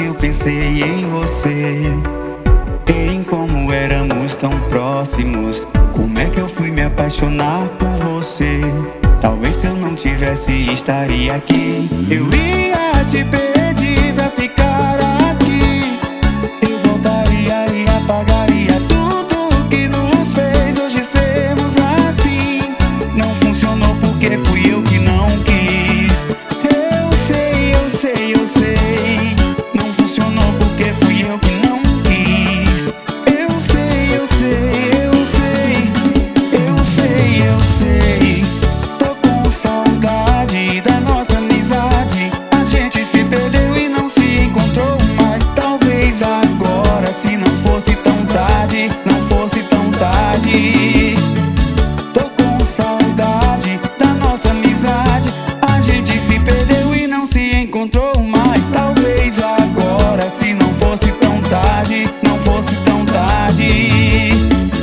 eu pensei em você, em como éramos tão próximos. Como é que eu fui me apaixonar por você? Talvez se eu não tivesse, estaria aqui. Eu ia te pedir pra ficar aqui. Eu voltaria e apagaria tudo que nos fez hoje sermos assim. Não funcionou porque fui eu que não quis. Eu sei, eu sei, eu sei. Não funcionou porque fui eu que não quis. Eu sei, eu sei, eu sei. Eu sei, eu sei. Tô com saudade da nossa amizade. A gente se perdeu e não se encontrou mais. Talvez agora, se não fosse tão tarde, não fosse tão tarde. Tô com saudade da nossa amizade. A gente se perdeu e não se encontrou mais. Talvez agora, se não fosse tão tarde, não fosse tão tarde.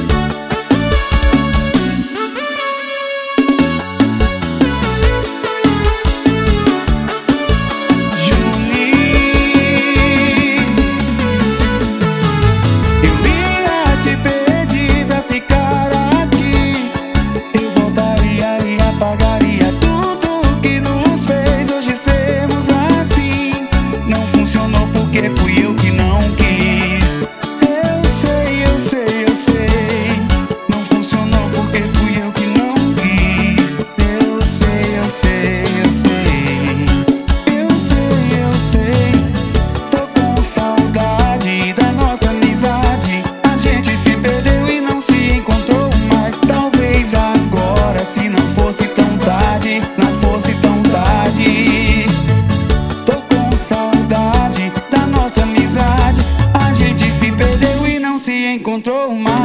Apagaria tudo que nos fez hoje sermos assim. Não funcionou porque fui eu que não quis. Eu sei, eu sei, eu sei. Não funcionou porque fui eu que não quis. Eu sei, eu sei, eu sei. Eu sei, eu sei. Tô com saudade da nossa amizade. A gente se perdeu e não se encontrou mais. Talvez agora, se não fosse tão tarde, não fosse tão tarde. Tô com saudade da nossa amizade. A gente se perdeu e não se encontrou mais.